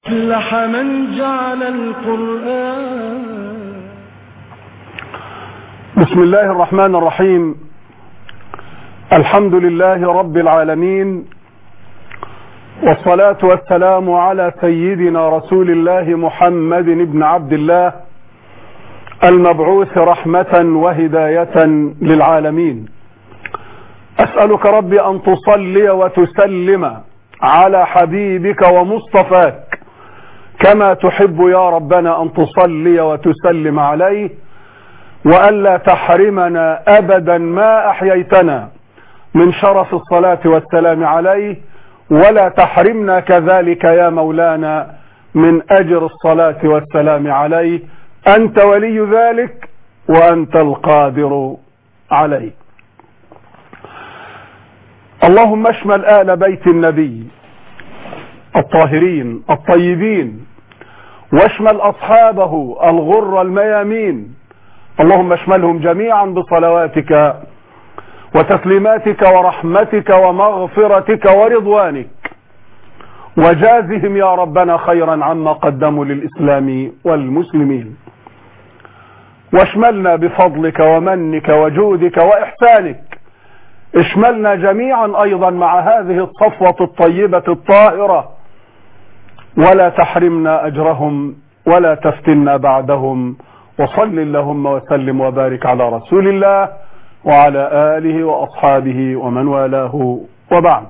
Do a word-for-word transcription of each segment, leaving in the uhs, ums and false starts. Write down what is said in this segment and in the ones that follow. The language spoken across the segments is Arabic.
أفلح من جعل القرآن. بسم الله الرحمن الرحيم. الحمد لله رب العالمين، والصلاة والسلام على سيدنا رسول الله محمد بن عبد الله المبعوث رحمة وهداية للعالمين. أسألك ربي أن تصلي وتسلم على حبيبك ومصطفاك كما تحب يا ربنا أن تصلي وتسلم عليه، وألا تحرمنا أبدا ما أحييتنا من شرف الصلاة والسلام عليه، ولا تحرمنا كذلك يا مولانا من أجر الصلاة والسلام عليه. أنت ولي ذلك وأنت القادر عليه. اللهم اشمل آل بيت النبي الطاهرين الطيبين، واشمل أصحابه الغر الميامين. اللهم اشملهم جميعا بصلواتك وتسليماتك ورحمتك ومغفرتك ورضوانك، وجازهم يا ربنا خيرا عما قدموا للإسلام والمسلمين. واشملنا بفضلك ومنك وجودك وإحسانك، اشملنا جميعا أيضا مع هذه الصفوة الطيبة الطاهرة، ولا تحرمنا أجرهم ولا تفتنا بعدهم. وصل اللهم وسلم وبارك على رسول الله وعلى آله وأصحابه ومن والاه، وبعد.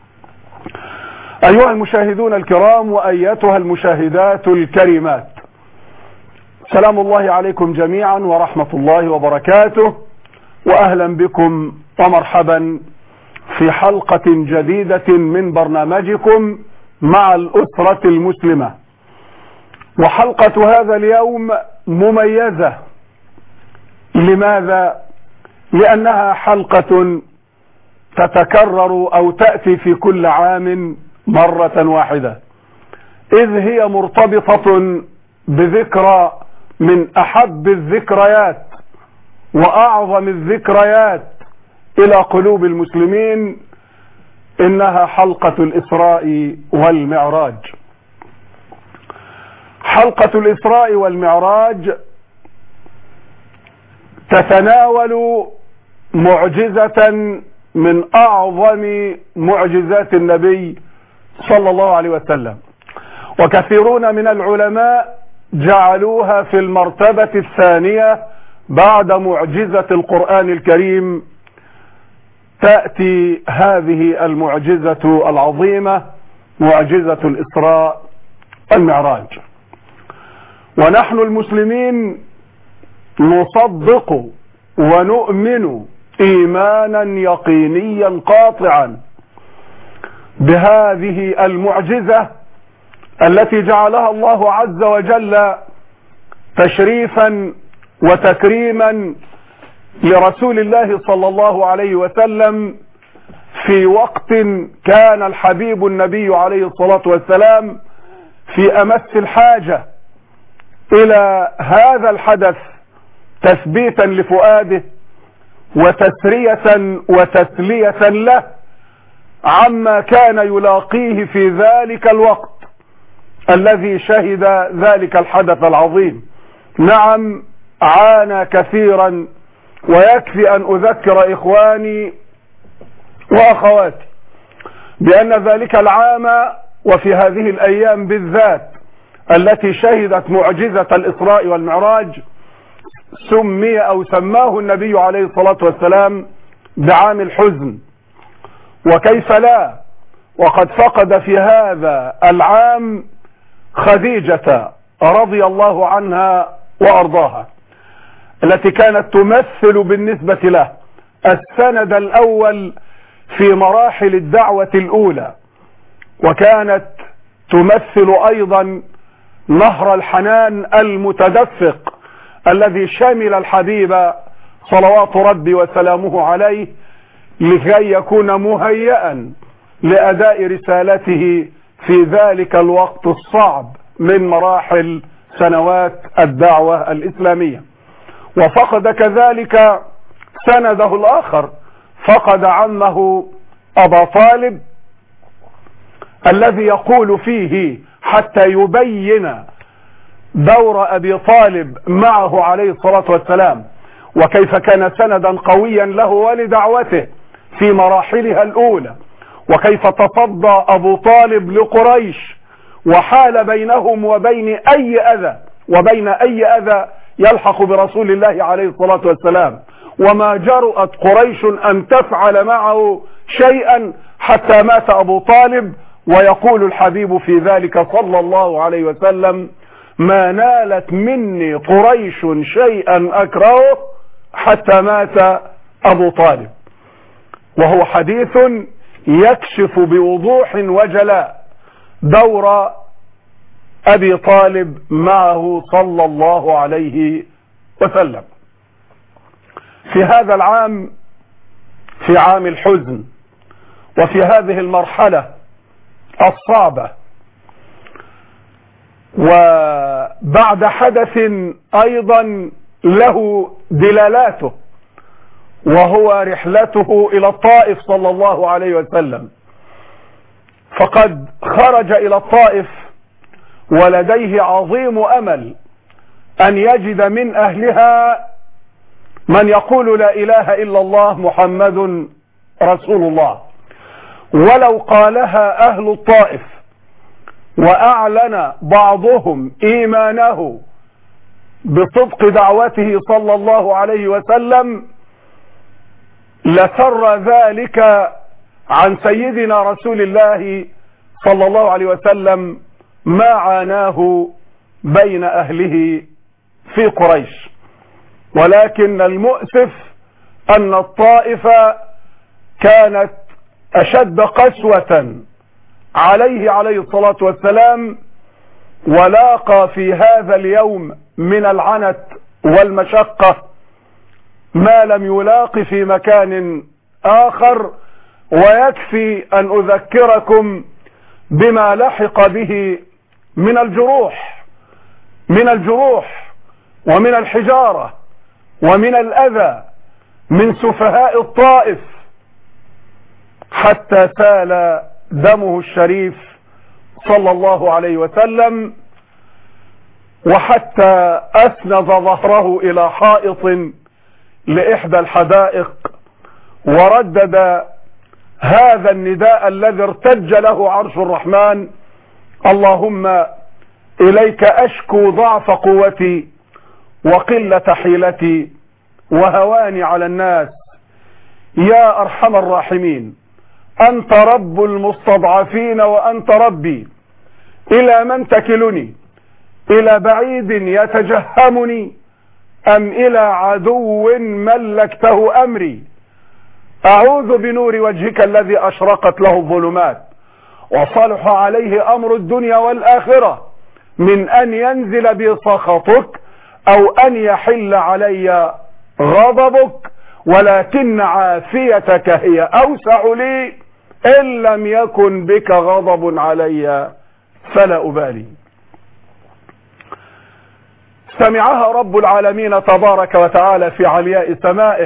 أيها المشاهدون الكرام وأيتها المشاهدات الكريمات، سلام الله عليكم جميعا ورحمة الله وبركاته، وأهلا بكم ومرحبا في حلقة جديدة من برنامجكم مع الأسرة المسلمة. وحلقة هذا اليوم مميزة. لماذا؟ لأنها حلقة تتكرر أو تأتي في كل عام مرة واحدة، إذ هي مرتبطة بذكرى من أحب الذكريات وأعظم الذكريات إلى قلوب المسلمين. إنها حلقة الإسراء والمعراج. حلقة الإسراء والمعراج تتناول معجزة من أعظم معجزات النبي صلى الله عليه وسلم، وكثيرون من العلماء جعلوها في المرتبة الثانية بعد معجزة القرآن الكريم. تأتي هذه المعجزة العظيمة معجزة الإسراء والمعراج، ونحن المسلمين نصدق ونؤمن إيمانا يقينيا قاطعا بهذه المعجزة التي جعلها الله عز وجل تشريفا وتكريما لرسول الله صلى الله عليه وسلم في وقت كان الحبيب النبي عليه الصلاة والسلام في أمس الحاجة إلى هذا الحدث تثبيتا لفؤاده وتسرية وتسلية له عما كان يلاقيه في ذلك الوقت الذي شهد ذلك الحدث العظيم. نعم، عانى كثيرا، ويكفي أن أذكر إخواني وأخواتي بأن ذلك العام وفي هذه الأيام بالذات التي شهدت معجزة الإسراء والمعراج سمي أو سماه النبي عليه الصلاة والسلام بعام الحزن. وكيف لا، وقد فقد في هذا العام خديجة رضي الله عنها وأرضاها، التي كانت تمثل بالنسبة له السند الأول في مراحل الدعوة الأولى، وكانت تمثل أيضا نهر الحنان المتدفق الذي شمل الحبيب صلوات ربي وسلامه عليه لكي يكون مهيئا لأداء رسالته في ذلك الوقت الصعب من مراحل سنوات الدعوة الإسلامية. وفقد كذلك سنده الآخر، فقد عمه أبا طالب الذي يقول فيه حتى يبين دور أبي طالب معه عليه الصلاة والسلام، وكيف كان سندا قويا له ولدعوته في مراحلها الأولى، وكيف تصدى أبو طالب لقريش وحال بينهم وبين أي أذى وبين أي أذى يلحق برسول الله عليه الصلاة والسلام، وما جرأت قريش أن تفعل معه شيئا حتى مات أبو طالب. ويقول الحبيب في ذلك صلى الله عليه وسلم: ما نالت مني قريش شيئا أكرهه حتى مات أبو طالب. وهو حديث يكشف بوضوح وجلاء دور أبي طالب معه صلى الله عليه وسلم. في هذا العام، في عام الحزن، وفي هذه المرحلة الصعبة، وبعد حدث أيضا له دلالاته، وهو رحلته إلى الطائف صلى الله عليه وسلم، فقد خرج إلى الطائف ولديه عظيم أمل أن يجد من أهلها من يقول لا إله إلا الله محمد رسول الله. ولو قالها أهل الطائف وأعلن بعضهم إيمانه بصدق دعوته صلى الله عليه وسلم لسر ذلك عن سيدنا رسول الله صلى الله عليه وسلم ما عاناه بين أهله في قريش. ولكن المؤسف أن الطائفة كانت أشد قسوة عليه عليه الصلاة والسلام، ولاقى في هذا اليوم من العنت والمشقة ما لم يلاق في مكان آخر. ويكفي أن أذكركم بما لحق به من الجروح من الجروح ومن الحجارة ومن الأذى من سفهاء الطائف، حتى سال دمه الشريف صلى الله عليه وسلم، وحتى أسند ظهره إلى حائط لإحدى الحدائق وردد هذا النداء الذي ارتج له عرش الرحمن: اللهم إليك أشكو ضعف قوتي وقلة حيلتي وهواني على الناس، يا أرحم الراحمين، أنت رب المستضعفين وأنت ربي، إلى من تكلني؟ إلى بعيد يتجهمني أم إلى عدو ملكته أمري؟ أعوذ بنور وجهك الذي أشرقت له الظلمات وصلح عليه أمر الدنيا والآخرة من أن ينزل بي سخطك أو أن يحل علي غضبك، ولكن عافيتك هي أوسع لي، إن لم يكن بك غضب علي فلا أبالي. سمعها رب العالمين تبارك وتعالى في علياء سمائه،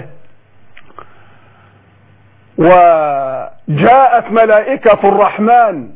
وجاءت ملائكة الرحمن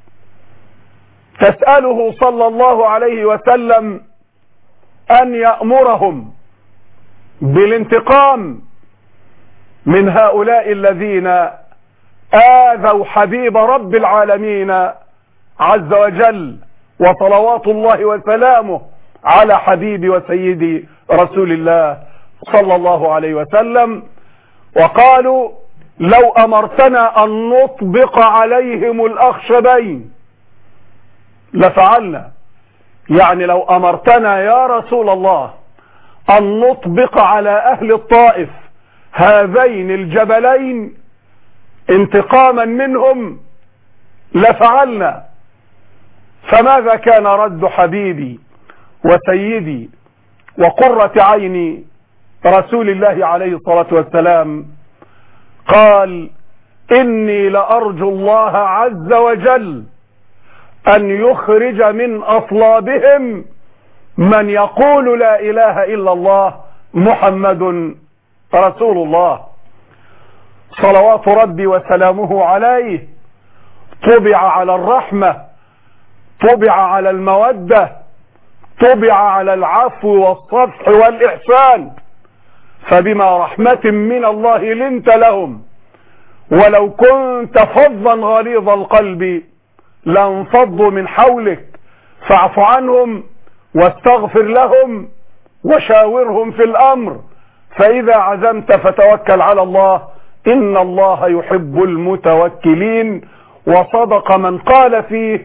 تسأله صلى الله عليه وسلم أن يأمرهم بالانتقام من هؤلاء الذين آذوا حبيب رب العالمين عز وجل، وصلوات الله وسلامه على حبيبي وسيدي رسول الله صلى الله عليه وسلم. وقالوا: لو أمرتنا أن نطبق عليهم الأخشبين لفعلنا. يعني لو أمرتنا يا رسول الله أن نطبق على أهل الطائف هذين الجبلين انتقاما منهم لفعلنا. فماذا كان رد حبيبي وسيدي وقرة عيني رسول الله عليه الصلاة والسلام؟ قال: إني لأرجو الله عز وجل أن يخرج من أصلابهم من يقول لا إله إلا الله محمد رسول الله، صلوات ربي وسلامه عليه. طبع على الرحمة، طبع على المودة، طبع على العفو والصفح والإحسان، فبما رحمة من الله لنت لهم، ولو كنت فظا غليظ القلب لانفضوا من حولك، فاعف عنهم واستغفر لهم وشاورهم في الأمر، فإذا عزمت فتوكل على الله، إن الله يحب المتوكلين. وصدق من قال فيه: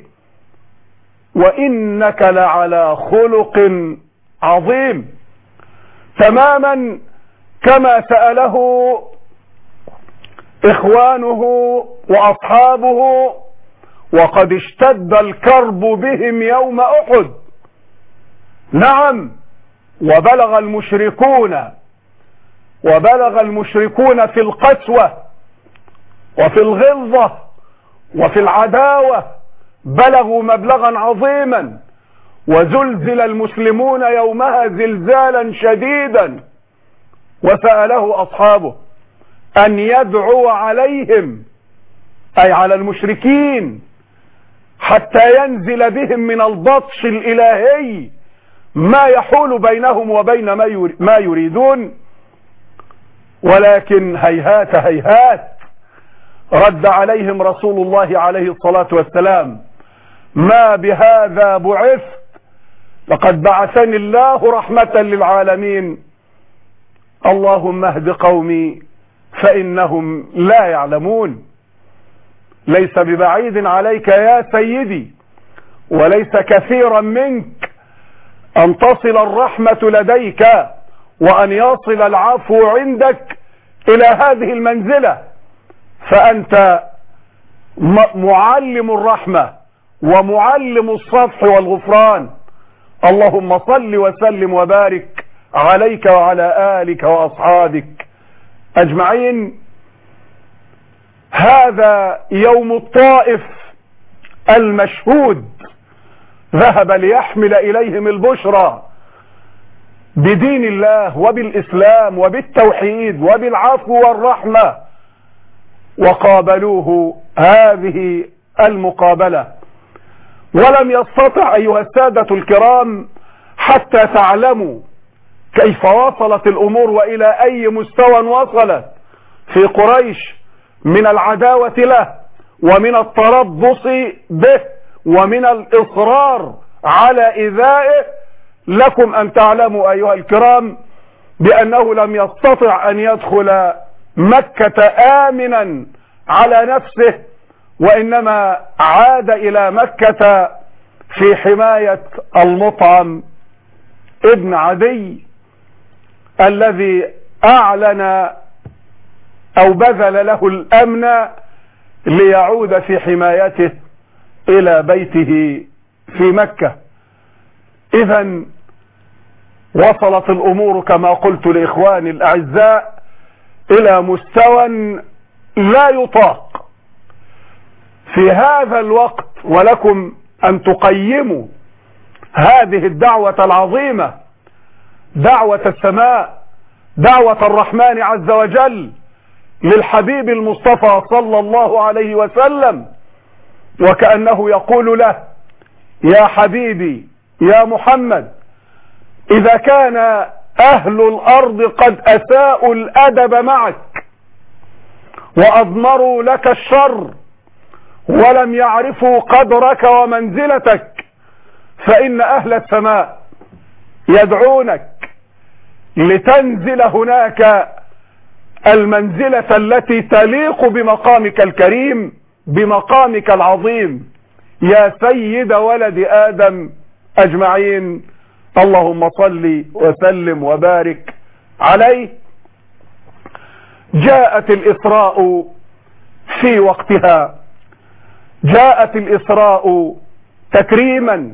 وإنك لعلى خلق عظيم، تماما كما سأله إخوانه وأصحابه وقد اشتد الكرب بهم يوم أحد. نعم، وبلغ المشركون وبلغ المشركون في القسوة وفي الغلظة وفي العداوة، بلغوا مبلغا عظيما، وزلزل المسلمون يومها زلزالا شديدا، وسأله أصحابه أن يدعو عليهم، أي على المشركين، حتى ينزل بهم من البطش الإلهي ما يحول بينهم وبين ما يريدون. ولكن هيهات هيهات، رد عليهم رسول الله عليه الصلاة والسلام: ما بهذا بعثت، لقد بعثني الله رحمة للعالمين، اللهم اهد قومي فإنهم لا يعلمون. ليس ببعيد عليك يا سيدي، وليس كثيرا منك أن تصل الرحمة لديك وأن يصل العفو عندك إلى هذه المنزلة، فأنت معلم الرحمة ومعلم الصفح والغفران. اللهم صل وسلم وبارك عليك وعلى آلك وأصحابك أجمعين. هذا يوم الطائف المشهود، ذهب ليحمل إليهم البشرى بدين الله وبالإسلام وبالتوحيد وبالعفو والرحمة، وقابلوه هذه المقابلة، ولم يستطع أيها السادة الكرام حتى تعلموا كيف وصلت الأمور وإلى أي مستوى وصلت في قريش من العداوة له ومن التربص به ومن الإصرار على إيذائه. لكم أن تعلموا أيها الكرام بأنه لم يستطع أن يدخل مكة آمنا على نفسه، وإنما عاد إلى مكة في حماية المطعم ابن عدي الذي أعلن أو بذل له الأمن ليعود في حمايته إلى بيته في مكة. إذا وصلت الأمور كما قلت لإخواني الأعزاء إلى مستوى لا يطاق في هذا الوقت، ولكم أن تقيموا هذه الدعوة العظيمة، دعوة السماء، دعوة الرحمن عز وجل للحبيب المصطفى صلى الله عليه وسلم، وكأنه يقول له: يا حبيبي يا محمد، إذا كان أهل الأرض قد أساءوا الأدب معك وأضمروا لك الشر ولم يعرفوا قدرك ومنزلتك، فإن أهل السماء يدعونك لتنزل هناك المنزلة التي تليق بمقامك الكريم، بمقامك العظيم يا سيد ولد آدم أجمعين. اللهم صل وسلم وبارك عليه. جاءت الإسراء في وقتها، جاءت الإسراء تكريما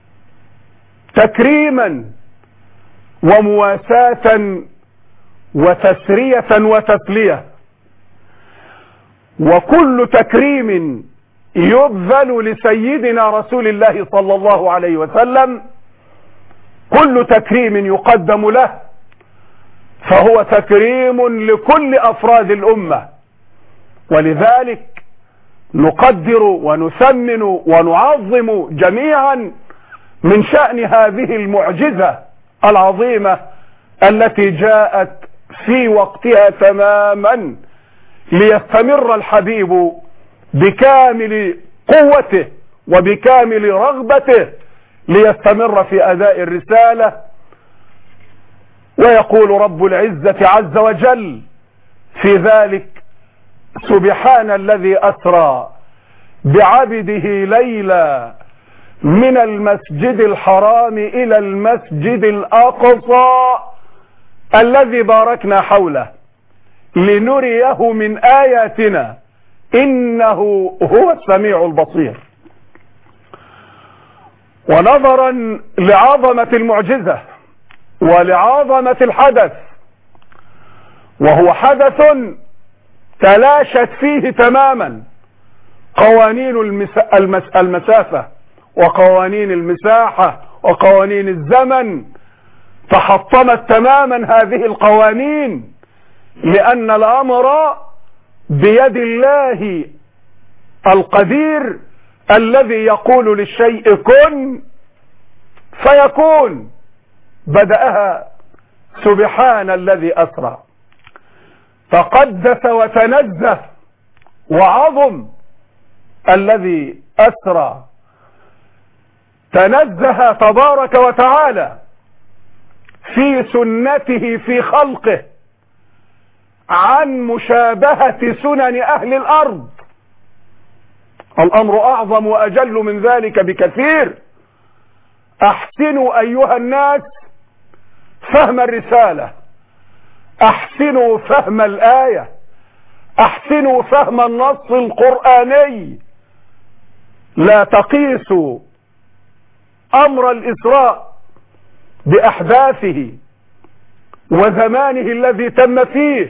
تكريما ومواساة وتسرية وتسلية، وكل تكريم يبذل لسيدنا رسول الله صلى الله عليه وسلم، كل تكريم يقدم له فهو تكريم لكل أفراد الأمة. ولذلك نقدر ونثمن ونعظم جميعا من شأن هذه المعجزة العظيمة التي جاءت في وقتها تماما ليستمر الحبيب بكامل قوته وبكامل رغبته ليستمر في أداء الرسالة. ويقول رب العزة عز وجل في ذلك: سبحان الذي أسرى بعبده ليلا من المسجد الحرام إلى المسجد الأقصى الذي باركنا حوله لنريه من آياتنا إنه هو السميع البصير. ونظرا لعظمة المعجزة ولعظمة الحدث، وهو حدث تلاشت فيه تماما قوانين المسافة وقوانين المساحة وقوانين الزمن، تحطمت تماما هذه القوانين، لأن الأمر بيد الله القدير الذي يقول للشيء كن فيكون. بدأها سبحان الذي أسرى، تقدس وتنزه وعظم الذي أسرى، تنزه تبارك وتعالى في سنته في خلقه عن مشابهة سنن أهل الأرض. الأمر أعظم وأجل من ذلك بكثير. أحسنوا أيها الناس فهم الرسالة، أحسنوا فهم الآية، أحسنوا فهم النص القرآني. لا تقيسوا أمر الإسراء بأحداثه وزمانه الذي تم فيه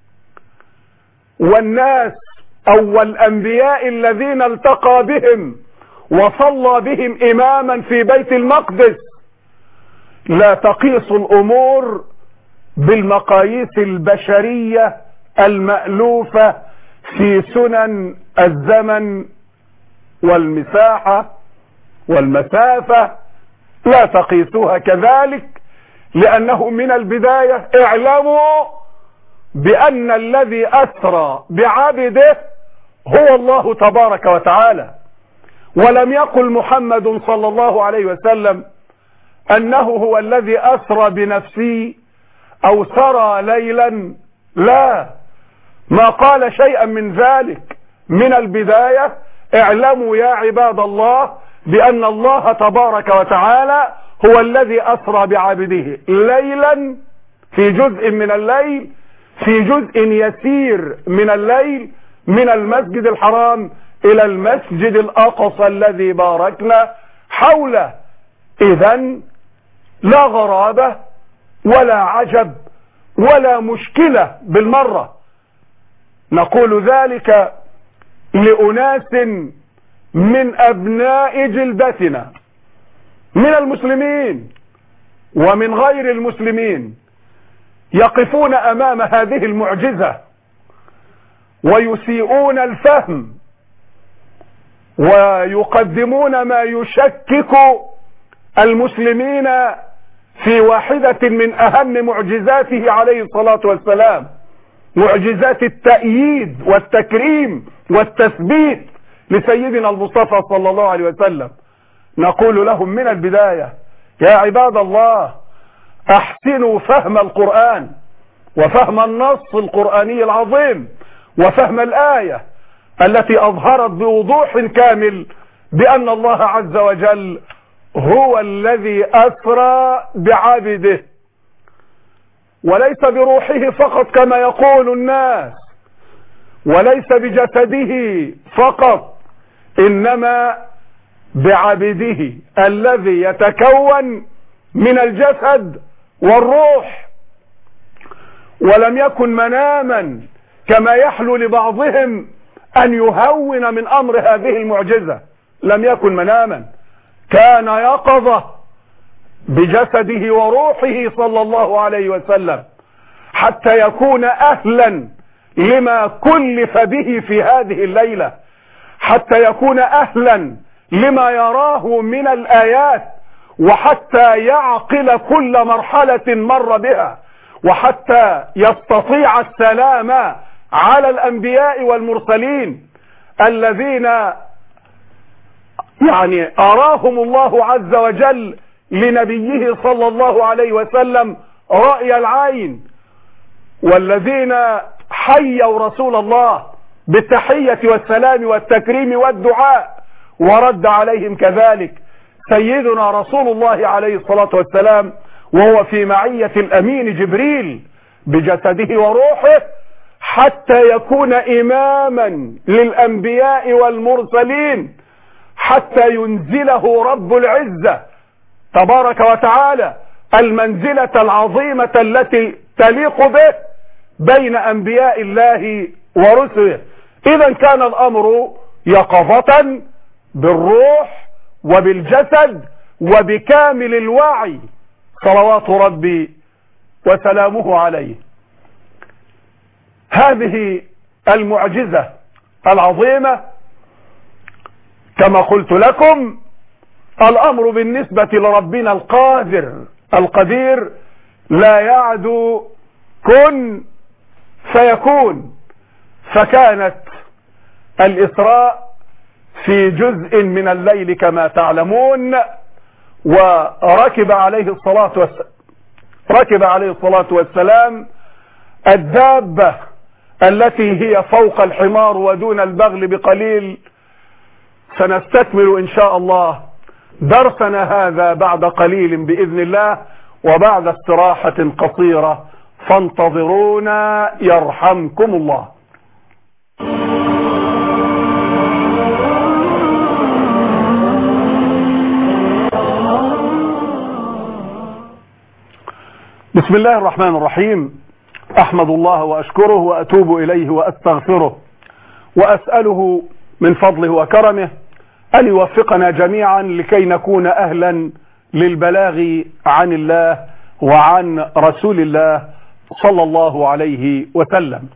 والناس أو الأنبياء الذين التقى بهم وصلى بهم إماما في بيت المقدس. لا تقيسوا الأمور بالمقاييس البشرية المألوفة في سنن الزمن والمساحة والمسافة، لا تقيسوها كذلك، لأنه من البداية اعلموا بأن الذي أسرى بعبده هو الله تبارك وتعالى. ولم يقل محمد صلى الله عليه وسلم أنه هو الذي أسرى بنفسه أو سرى ليلا، لا، ما قال شيئا من ذلك. من البداية اعلموا يا عباد الله بأن الله تبارك وتعالى هو الذي أسرى بعبده ليلا في جزء من الليل، في جزء يسير من الليل، من المسجد الحرام إلى المسجد الأقصى الذي باركنا حوله. إذن لا غرابة ولا عجب ولا مشكلة بالمرة. نقول ذلك لأناس من أبناء جلدتنا من المسلمين ومن غير المسلمين، يقفون أمام هذه المعجزة ويسيئون الفهم ويقدمون ما يشكك المسلمين في واحدة من أهم معجزاته عليه الصلاة والسلام، معجزات التأييد والتكريم والتثبيت لسيدنا المصطفى صلى الله عليه وسلم. نقول لهم من البداية يا عباد الله أحسنوا فهم القرآن وفهم النص القرآني العظيم وفهم الآية التي أظهرت بوضوح كامل بأن الله عز وجل هو الذي أسرى بعبده، وليس بروحه فقط كما يقول الناس، وليس بجسده فقط، إنما بعبده الذي يتكون من الجسد والروح. ولم يكن مناما كما يحلو لبعضهم أن يهون من أمر هذه المعجزة، لم يكن مناما، كان يقظة بجسده وروحه صلى الله عليه وسلم حتى يكون أهلا لما كلف به في هذه الليلة، حتى يكون أهلا لما يراه من الآيات، وحتى يعقل كل مرحلة مر بها، وحتى يستطيع السلام على الأنبياء والمرسلين الذين يعني أراهم الله عز وجل لنبيه صلى الله عليه وسلم رأي العين، والذين حيوا رسول الله بالتحية والسلام والتكريم والدعاء ورد عليهم كذلك سيدنا رسول الله عليه الصلاة والسلام وهو في معية الأمين جبريل بجسده وروحه، حتى يكون إماما للأنبياء والمرسلين، حتى ينزله رب العزة تبارك وتعالى المنزلة العظيمة التي تليق به بين أنبياء الله ورسله. إذا كان الأمر يقظة بالروح وبالجسد وبكامل الوعي صلوات ربي وسلامه عليه. هذه المعجزة العظيمة كما قلت لكم الأمر بالنسبة لربنا القادر القدير لا يعدو كن فيكون. فكانت الإسراء في جزء من الليل كما تعلمون، وركب عليه الصلاة والسلام ركب عليه الصلاة والسلام الدابة التي هي فوق الحمار ودون البغل بقليل. سنستكمل إن شاء الله درسنا هذا بعد قليل بإذن الله وبعد استراحة قصيرة، فانتظرونا يرحمكم الله. بسم الله الرحمن الرحيم. أحمد الله وأشكره وأتوب إليه وأستغفره وأسأله من فضله وكرمه أن يوفقنا جميعا لكي نكون أهلا للبلاغ عن الله وعن رسول الله صلى الله عليه وسلم.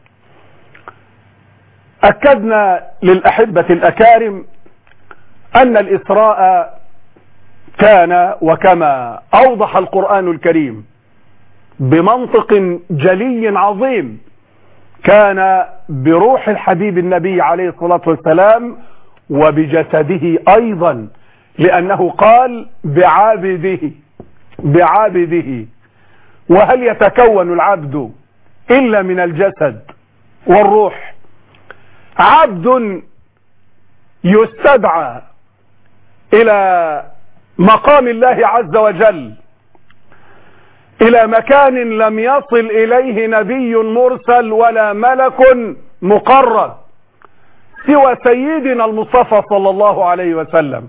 أكدنا للأحبة الأكارم أن الإسراء كان وكما أوضح القرآن الكريم بمنطق جلي عظيم كان بروح الحبيب النبي عليه الصلاة والسلام وبجسده أيضا، لأنه قال بعابده بعابده. وهل يتكون العبد إلا من الجسد والروح؟ عبد يستدعى إلى مقام الله عز وجل، إلى مكان لم يصل إليه نبي مرسل ولا ملك مقرب سوى سيدنا المصطفى صلى الله عليه وسلم،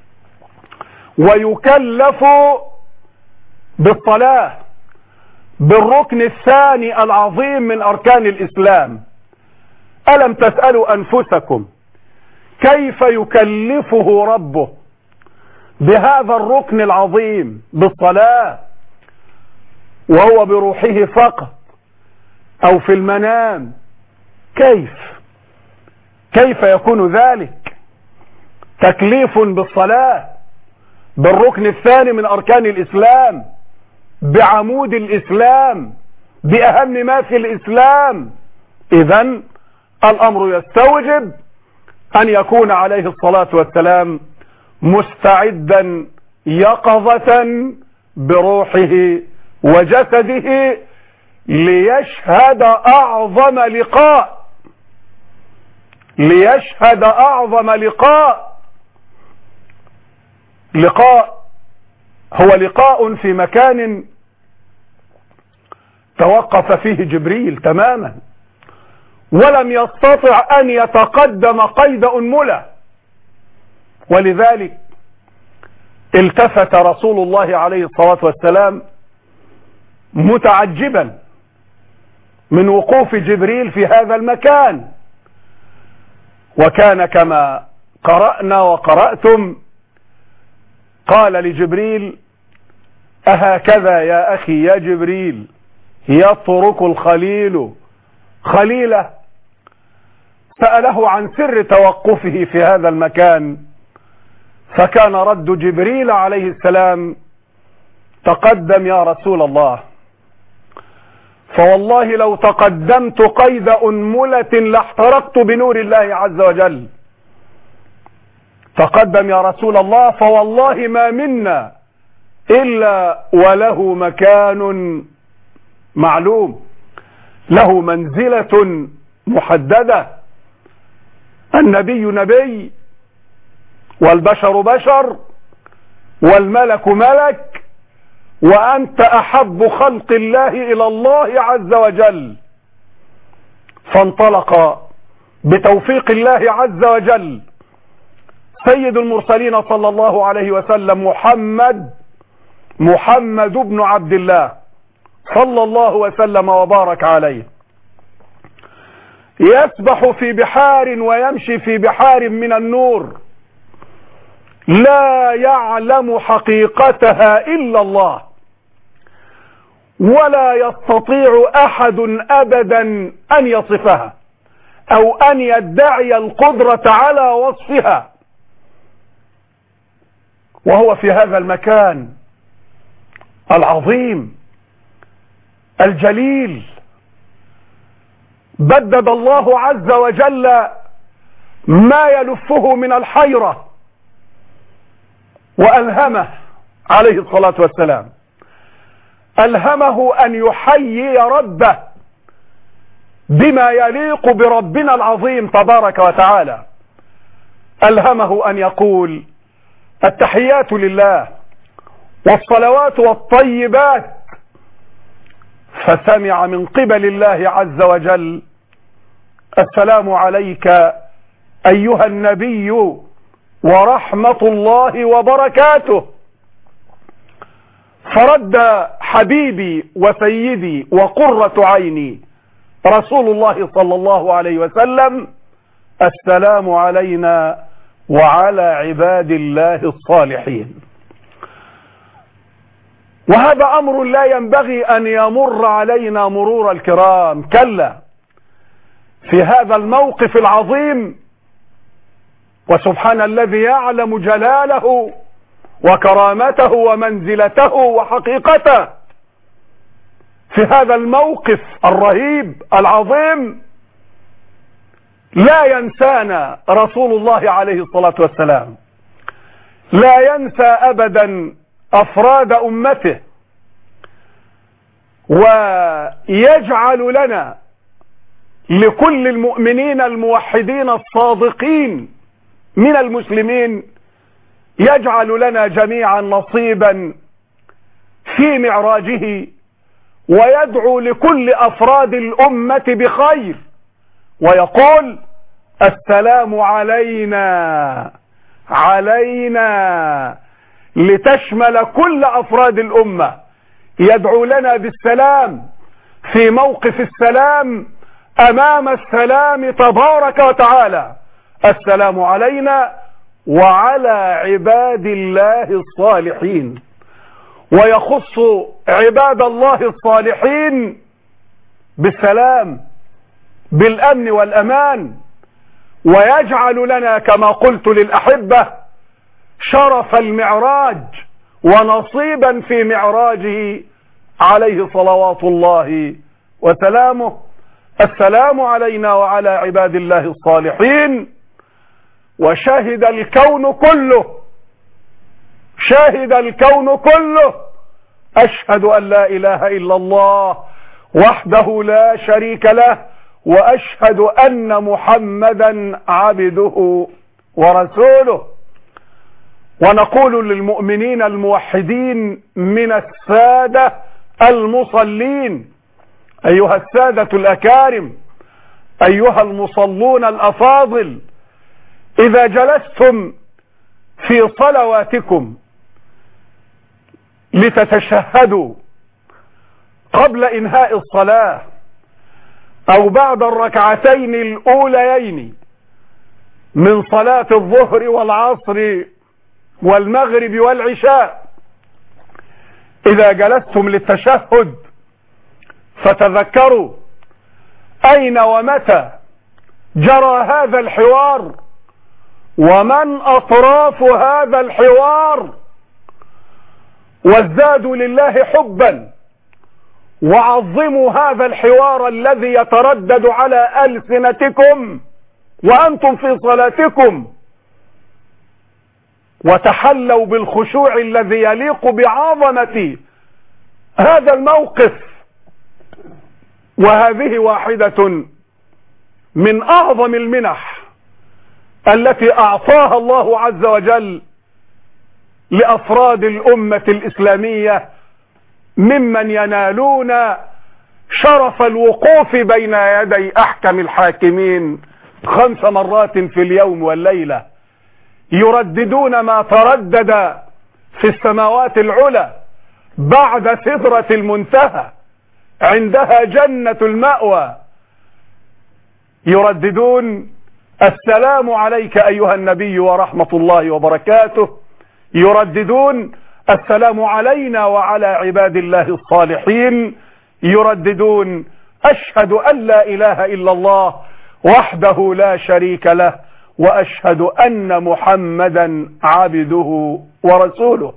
ويكلف بالصلاة بالركن الثاني العظيم من أركان الإسلام. ألم تسألوا أنفسكم كيف يكلفه ربه بهذا الركن العظيم بالصلاة وهو بروحه فقط أو في المنام؟ كيف كيف يكون ذلك؟ تكليف بالصلاة بالركن الثاني من أركان الإسلام، بعمود الإسلام، بأهم ما في الإسلام. إذن الأمر يستوجب أن يكون عليه الصلاة والسلام مستعدا يقظة بروحه وجسده ليشهد أعظم لقاء ليشهد أعظم لقاء لقاء هو لقاء في مكان توقف فيه جبريل تماما ولم يستطع أن يتقدم قيد أنملة، ولذلك التفت رسول الله عليه الصلاة والسلام متعجبا من وقوف جبريل في هذا المكان. وكان كما قرأنا وقرأتم قال لجبريل: أهكذا يا أخي يا جبريل يترك الخليل خليله؟ سأله عن سر توقفه في هذا المكان، فكان رد جبريل عليه السلام: تقدم يا رسول الله، فوالله لو تقدمت قيد أنملة لاحترقت بنور الله عز وجل. تقدم يا رسول الله، فوالله ما منا إلا وله مكان معلوم، له منزلة محددة. النبي نبي، والبشر بشر، والملك ملك، وأنت أحب خلق الله إلى الله عز وجل. فانطلق بتوفيق الله عز وجل سيد المرسلين صلى الله عليه وسلم محمد محمد بن عبد الله صلى الله وسلم وبارك عليه، يسبح في بحار ويمشي في بحار من النور لا يعلم حقيقتها إلا الله، ولا يستطيع أحد أبدا أن يصفها أو أن يدعي القدرة على وصفها. وهو في هذا المكان العظيم الجليل بدد الله عز وجل ما يلفه من الحيرة، وألهمه عليه الصلاة والسلام، ألهمه أن يحيي ربه بما يليق بربنا العظيم تبارك وتعالى. ألهمه أن يقول: التحيات لله والصلوات والطيبات. فسمع من قبل الله عز وجل: السلام عليك أيها النبي ورحمة الله وبركاته. فرد حبيبي وسيدي وقرة عيني رسول الله صلى الله عليه وسلم: السلام علينا وعلى عباد الله الصالحين. وهذا أمر لا ينبغي أن يمر علينا مرور الكرام، كلا، في هذا الموقف العظيم. وسبحان الذي يعلم جلاله وكرامته ومنزلته وحقيقته. في هذا الموقف الرهيب العظيم لا ينسانا رسول الله عليه الصلاة والسلام، لا ينسى أبدا أفراد أمته، ويجعل لنا لكل المؤمنين الموحدين الصادقين من المسلمين، يجعل لنا جميعا نصيبا في معراجه، ويدعو لكل أفراد الأمة بخير، ويقول: السلام علينا علينا، لتشمل كل أفراد الأمة. يدعو لنا بالسلام في موقف السلام أمام السلام تبارك وتعالى: السلام علينا وعلى عباد الله الصالحين. ويخص عباد الله الصالحين بالسلام، بالأمن والأمان، ويجعل لنا كما قلت للأحبة شرف المعراج ونصيبا في معراجه عليه صلوات الله وسلامه. السلام علينا وعلى عباد الله الصالحين. وشهد الكون كله شهد الكون كله أشهد أن لا إله إلا الله وحده لا شريك له، وأشهد أن محمدا عبده ورسوله. ونقول للمؤمنين الموحدين من السادة المصلين: أيها السادة الأكارم، أيها المصلون الأفاضل، إذا جلستم في صلواتكم لتتشهدوا قبل إنهاء الصلاة أو بعد الركعتين الأوليين من صلاة الظهر والعصر والمغرب والعشاء، إذا جلستم للتشهد فتذكروا أين ومتى جرى هذا الحوار ومن أطراف هذا الحوار، وازدادوا لله حبا وعظموا هذا الحوار الذي يتردد على ألسنتكم وأنتم في صلاتكم، وتحلوا بالخشوع الذي يليق بعظمة هذا الموقف. وهذه واحدة من أعظم المنح التي أعطاها الله عز وجل لأفراد الأمة الإسلامية ممن ينالون شرف الوقوف بين يدي أحكم الحاكمين خمس مرات في اليوم والليلة، يرددون ما تردد في السماوات العلى بعد سدرة المنتهى عندها جنة المأوى، يرددون السلام عليك أيها النبي ورحمة الله وبركاته، يرددون السلام علينا وعلى عباد الله الصالحين، يرددون أشهد أن لا إله إلا الله وحده لا شريك له وأشهد أن محمدا عبده ورسوله.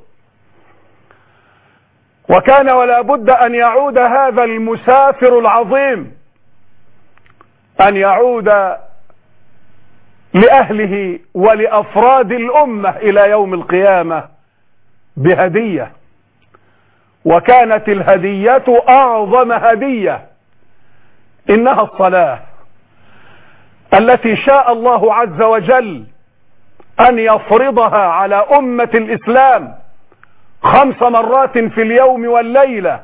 وكان ولا بد أن يعود هذا المسافر العظيم، أن يعود لأهله ولأفراد الأمة إلى يوم القيامة بهدية، وكانت الهدية أعظم هدية، إنها الصلاة التي شاء الله عز وجل أن يفرضها على أمة الإسلام خمس مرات في اليوم والليلة.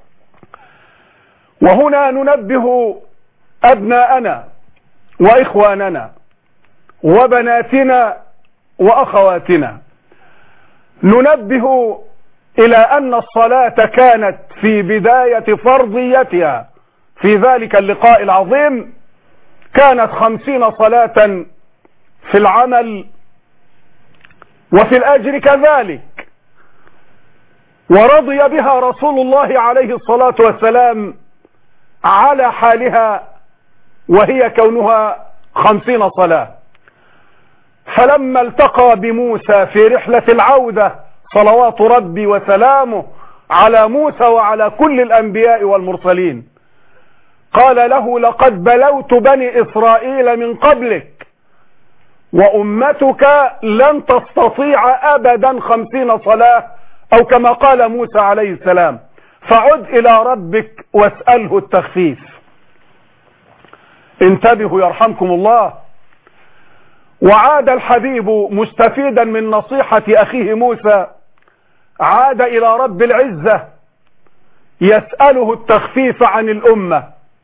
وهنا ننبه أبناءنا وإخواننا وبناتنا وأخواتنا، ننبه إلى أن الصلاة كانت في بداية فرضيتها في ذلك اللقاء العظيم كانت خمسين صلاة في العمل وفي الأجر كذلك، ورضي بها رسول الله عليه الصلاة والسلام على حالها وهي كونها خمسين صلاة. فلما التقى بموسى في رحلة العودة صلوات ربي وسلامه على موسى وعلى كل الأنبياء والمرسلين قال له لقد بلوت بني إسرائيل من قبلك وأمتك لن تستطيع أبدا خمسين صلاة، أو كما قال موسى عليه السلام، فعد إلى ربك واسأله التخفيف. انتبهوا يرحمكم الله. وعاد الحبيب مستفيدا من نصيحة أخيه موسى، عاد إلى رب العزة يسأله التخفيف عن الأمة.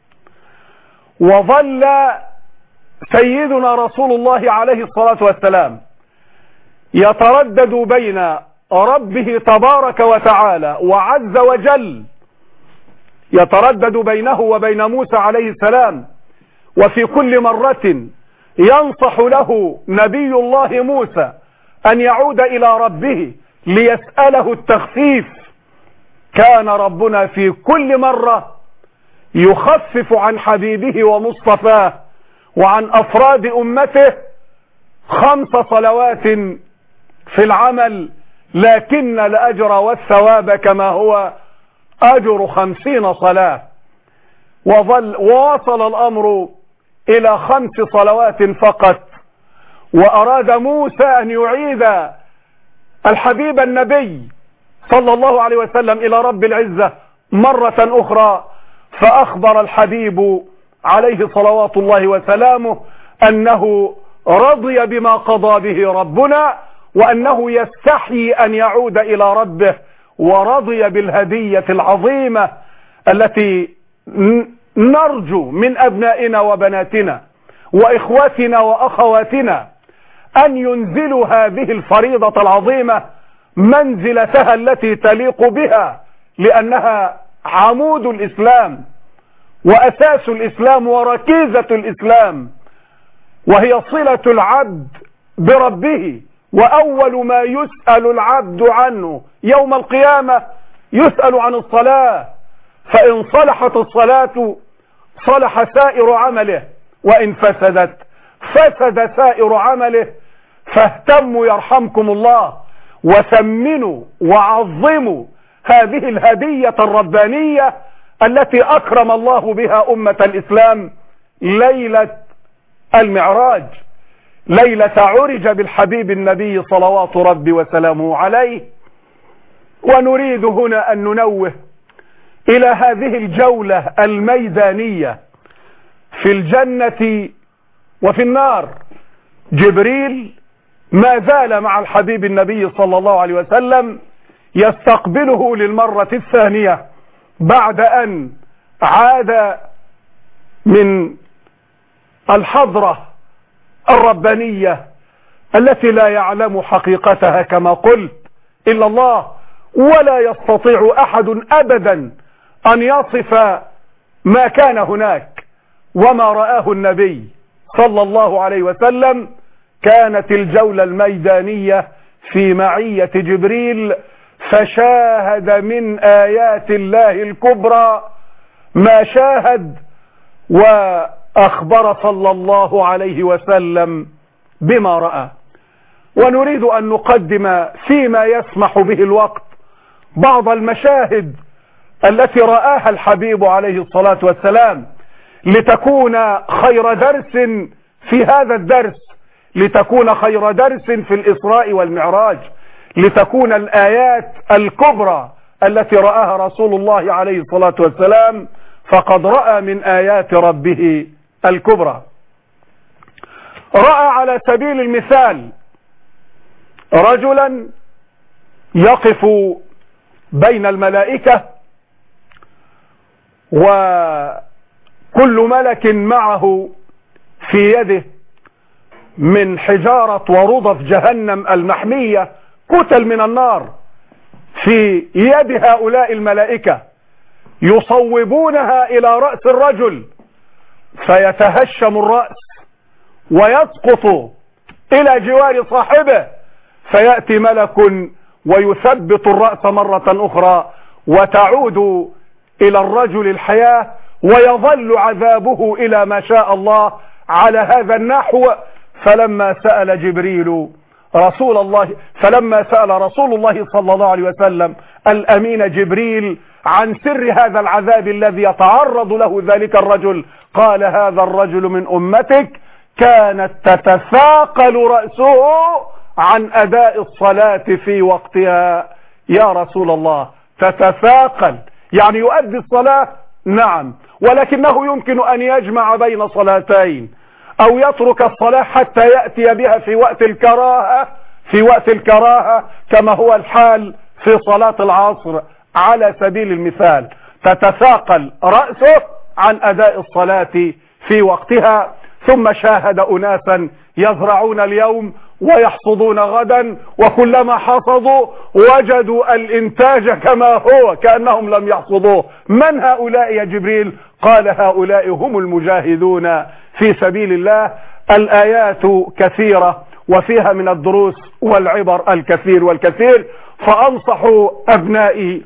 وظل سيدنا رسول الله عليه الصلاة والسلام يتردد بين ربه تبارك وتعالى وعز وجل، يتردد بينه وبين موسى عليه السلام، وفي كل مرة ينصح له نبي الله موسى أن يعود إلى ربه ليسأله التخفيف. كان ربنا في كل مرة يخفف عن حبيبه ومصطفاه وعن أفراد أمته خمس صلوات في العمل، لكن الأجر والثواب كما هو أجر خمسين صلاة. وظل ووصل الأمر إلى خمس صلوات فقط، وأراد موسى أن يعيد الحبيب النبي صلى الله عليه وسلم إلى رب العزة مرة أخرى، فأخبر الحبيب عليه صلوات الله وسلامه أنه رضي بما قضى به ربنا، وأنه يستحيي أن يعود إلى ربه، ورضي بالهدية العظيمة التي نرجو من أبنائنا وبناتنا وإخواتنا وأخواتنا أن ينزلوا هذه الفريضة العظيمة منزلتها التي تليق بها، لأنها عمود الإسلام وأساس الإسلام وركيزة الإسلام، وهي صلة العبد بربه. وأول ما يسأل العبد عنه يوم القيامة يسأل عن الصلاة، فإن صلحت الصلاة صلح سائر عمله، وإن فسدت فسد سائر عمله. فاهتموا يرحمكم الله وثمنوا وعظموا هذه الهدية الربانية التي أكرم الله بها أمة الإسلام ليلة المعراج، ليلة عرج بالحبيب النبي صلوات ربي وسلامه عليه. ونريد هنا أن ننوه إلى هذه الجولة الميدانية في الجنة وفي النار. جبريل ما زال مع الحبيب النبي صلى الله عليه وسلم يستقبله للمرة الثانية بعد أن عاد من الحضرة الربانية التي لا يعلم حقيقتها كما قلت إلا الله، ولا يستطيع أحد أبدا أن يصف ما كان هناك وما رآه النبي صلى الله عليه وسلم. كانت الجولة الميدانية في معية جبريل، فشاهد من آيات الله الكبرى ما شاهد، وأخبر صلى الله عليه وسلم بما رأى. ونريد أن نقدم فيما يسمح به الوقت بعض المشاهد التي رآها الحبيب عليه الصلاة والسلام لتكون خير درس في هذا الدرس، لتكون خير درس في الإسراء والمعراج، لتكون الآيات الكبرى التي رآها رسول الله عليه الصلاة والسلام، فقد رأى من آيات ربه الكبرى. رأى على سبيل المثال رجلا يقف بين الملائكة، وكل ملك معه في يده من حجارة ورضف جهنم المحمية كتل من النار في يد هؤلاء الملائكة، يصوبونها إلى رأس الرجل فيتهشم الرأس ويسقط إلى جوار صاحبه، فيأتي ملك ويثبت الرأس مرة أخرى وتعود إلى الرجل الحياة، ويظل عذابه إلى ما شاء الله على هذا النحو. فلما سأل جبريل رسول الله فلما سأل رسول الله صلى الله عليه وسلم الأمين جبريل عن سر هذا العذاب الذي يتعرض له ذلك الرجل، قال هذا الرجل من أمتك كانت تتثاقل رأسه عن أداء الصلاة في وقتها. يا رسول الله، تتثاقل يعني يؤدي الصلاة؟ نعم، ولكنه يمكن أن يجمع بين صلاتين أو يترك الصلاة حتى يأتي بها في وقت الكراهة في وقت الكراهة كما هو الحال في صلاة العصر على سبيل المثال. تتثاقل رأسه عن أداء الصلاة في وقتها. ثم شاهد أناسا يزرعون اليوم ويحصدون غدا، وكلما حصدوا وجدوا الإنتاج كما هو كأنهم لم يحصدوه. من هؤلاء يا جبريل؟ قال هؤلاء هم المجاهدون في سبيل الله. الآيات كثيرة وفيها من الدروس والعبر الكثير والكثير، فأنصح أبنائي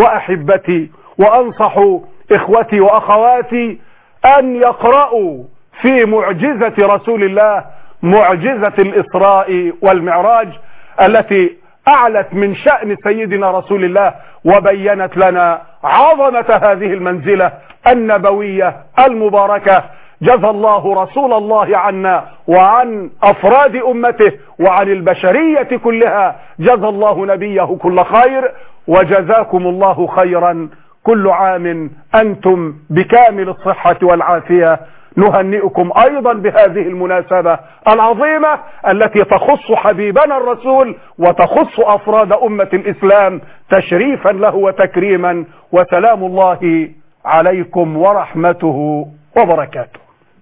وأحبتي وأنصح إخوتي وأخواتي أن يقرأوا في معجزة رسول الله، معجزة الإسراء والمعراج التي أعلت من شأن سيدنا رسول الله وبينت لنا عظمة هذه المنزلة النبوية المباركة. جزى الله رسول الله عنا وعن أفراد أمته وعن البشرية كلها، جزى الله نبيه كل خير، وجزاكم الله خيرا. كل عام أنتم بكامل الصحة والعافية. نهنئكم أيضا بهذه المناسبة العظيمة التي تخص حبيبنا الرسول وتخص أفراد أمة الإسلام تشريفا له وتكريما. وسلام الله عليكم ورحمته وبركاته.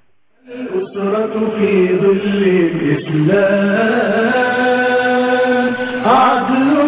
الأسرة في ظل الإسلام عدل